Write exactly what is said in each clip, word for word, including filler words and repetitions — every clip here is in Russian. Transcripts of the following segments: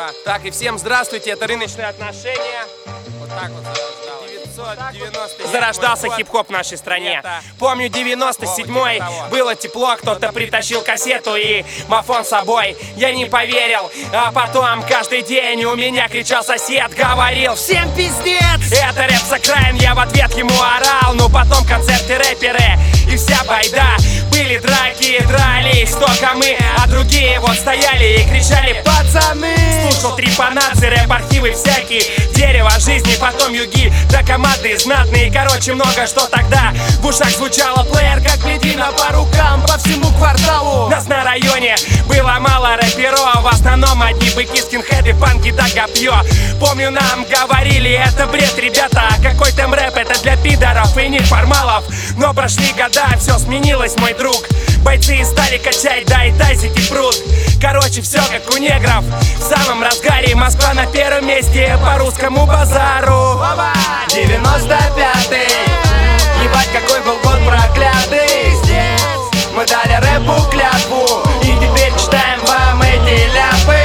Ура. Так, и всем здравствуйте, это «Рыночные отношения». Вот так вот зарождалось. девятьсот девяносто Зарождался хип-хоп в нашей стране. Это... Помню девяносто седьмой, было тепло, кто-то притащил кассету и мафон с собой. Я не поверил, а потом каждый день у меня кричал сосед, говорил: всем пиздец! Это рэп с окраин, я в ответ ему орал. Но потом концерты, рэперы и вся байда. Были драки, дрались только мы, а другие вот стояли и кричали: пацаны! Слушал трипанации, рэп-архивы всякие, дерево жизни, потом юги, да команды знатные, короче, много что тогда в ушах звучало. Плеер как плетина по рукам по всему кварталу. Нас на районе было мало рэперов, в основном одни быки, скинхеды, панки да копье. Помню, нам говорили: это бред, ребята, какой там рэп, это для пидоров и неформалов. Но прошли года, все сменилось, мой друг. Бойцы стали качать, да и тазики прут. Короче, все как у негров. В самом разгаре Москва на первом месте по русскому базару. девяносто пятый, ебать, какой был год проклятый. Мы дали рэпу клятву и теперь читаем вам эти ляпы.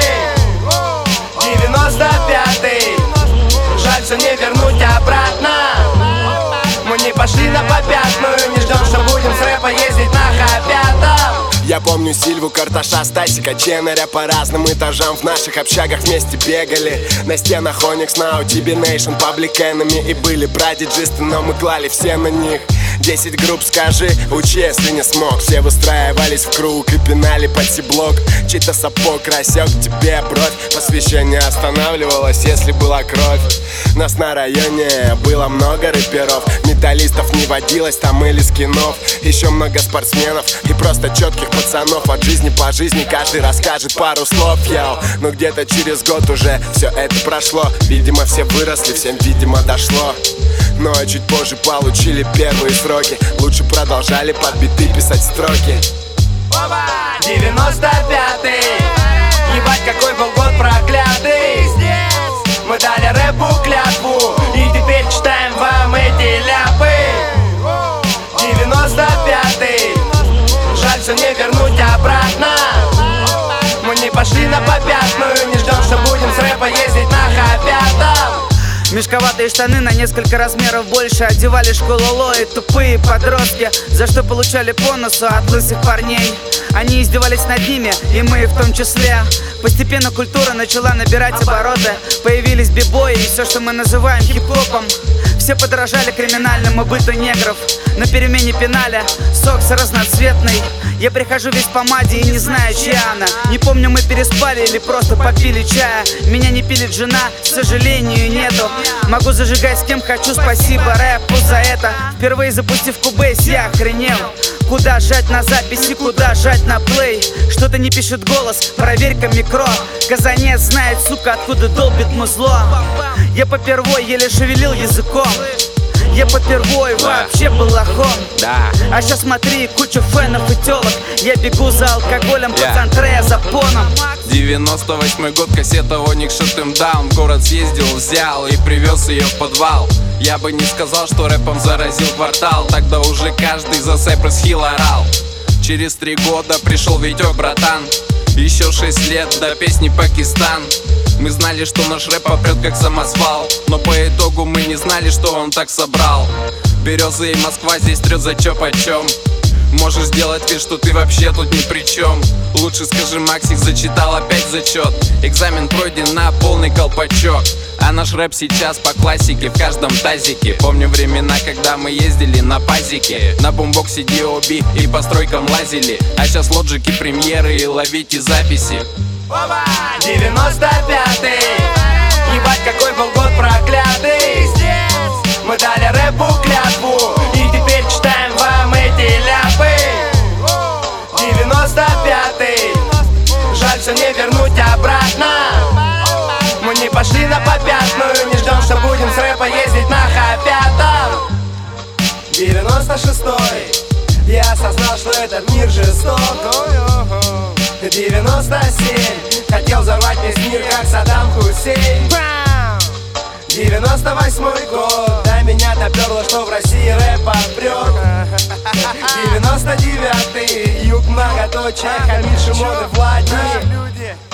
девяносто пятый, жаль, все не вернуть обратно. Мы не пошли на попятную, не ждем, что будем с рэпа ездить на хопятом. Я помню Сильву, Карташа, Стасика, Ченнеря. По разным этажам в наших общагах вместе бегали. На стенах Onyx, Now, ти би Nation, Public Enemy. И были продиджисты, но мы клали все на них. Десять групп, скажи, учи, если не смог. Все выстраивались в круг и пинали под си-блок. Чей-то сапог рассек тебе бровь. Посвящение останавливалось, если была кровь. Нас на районе было много рэперов. Металлистов не водилось там или скинов. Еще много спортсменов и просто четких пацанов. От жизни по жизни каждый расскажет пару слов, йоу. Но где-то через год уже все это прошло. Видимо, все выросли, всем, видимо, дошло. Но чуть позже получили первые сроки. Лучше продолжали под биты писать строки. девяносто пятый, ебать, какой был год проклятый. Мы дали рэпу клятву и теперь читаем вам эти ляпы. девяносто пятый, жаль, все не вернуть обратно. Мы не пошли на попятную, не ждем, что будем с рэпа ездить на хопятом. Мешковатые штаны на несколько размеров больше одевали школолои, тупые подростки, за что получали по носу от лысых парней. Они издевались над ними, и мы в том числе. Постепенно культура начала набирать обороты. Появились бибои и все, что мы называем хип-хопом. Все подражали криминальному быту негров. На перемене пинали сокс разноцветный. Я прихожу весь в помаде и не знаю, чья она. Не помню, мы переспали или просто попили чая. Меня не пилит жена, к сожалению, нету. Могу зажигать с кем хочу, спасибо рэпу за это. Впервые запустив кубейс, я охренел. Куда жать на записи, куда жать на плей? Что-то не пишет голос, проверь-ка микро. Казанец знает, сука, откуда долбит музло. Я попервой еле шевелил языком. Я попервой вообще был лохом. Да. А сейчас смотри, куча фенов и телок. Я бегу за алкоголем, yeah. Пацан Трея за поном. девяносто восьмой год, кассета Onyx Shut Him Down. В город съездил, взял и привез ее в подвал. Я бы не сказал, что рэпом заразил квартал. Тогда уже каждый за Cypress Hill орал. Через три года пришел Витек, братан. Еще шесть лет до песни «Пакистан». Мы знали, что наш рэп попрет как самосвал. Но по итогу мы не знали, что он так собрал. Березы и Москва здесь трет за чё почем. Можешь сделать вид, что ты вообще тут ни при чем. Лучше скажи, Максик зачитал опять зачет. Экзамен пройден на полный колпачок. А наш рэп сейчас по классике в каждом тазике. Помню времена, когда мы ездили на пазике. На бумбоксе ди о би и по стройкам лазили. А сейчас лоджики, премьеры и ловите записи. девяносто пятый, ебать, какой был год проклятый. Мы дали рэпу клятву и теперь читаем вам эти ляпы. девяносто пятый, жаль, все не вернуть обратно. Мы не пошли на попятную, не ждем, что будем с рэпа ездить на хопятом. девяносто шестой, я осознал, что этот мир жесток. девяносто семь, хотел взорвать весь мир, как Саддам Хусейн. девяносто восьмой год, до меня доперло, что в России рэп отпрёт. девяносто девятый, юг многоточие, хамишь моды Влади.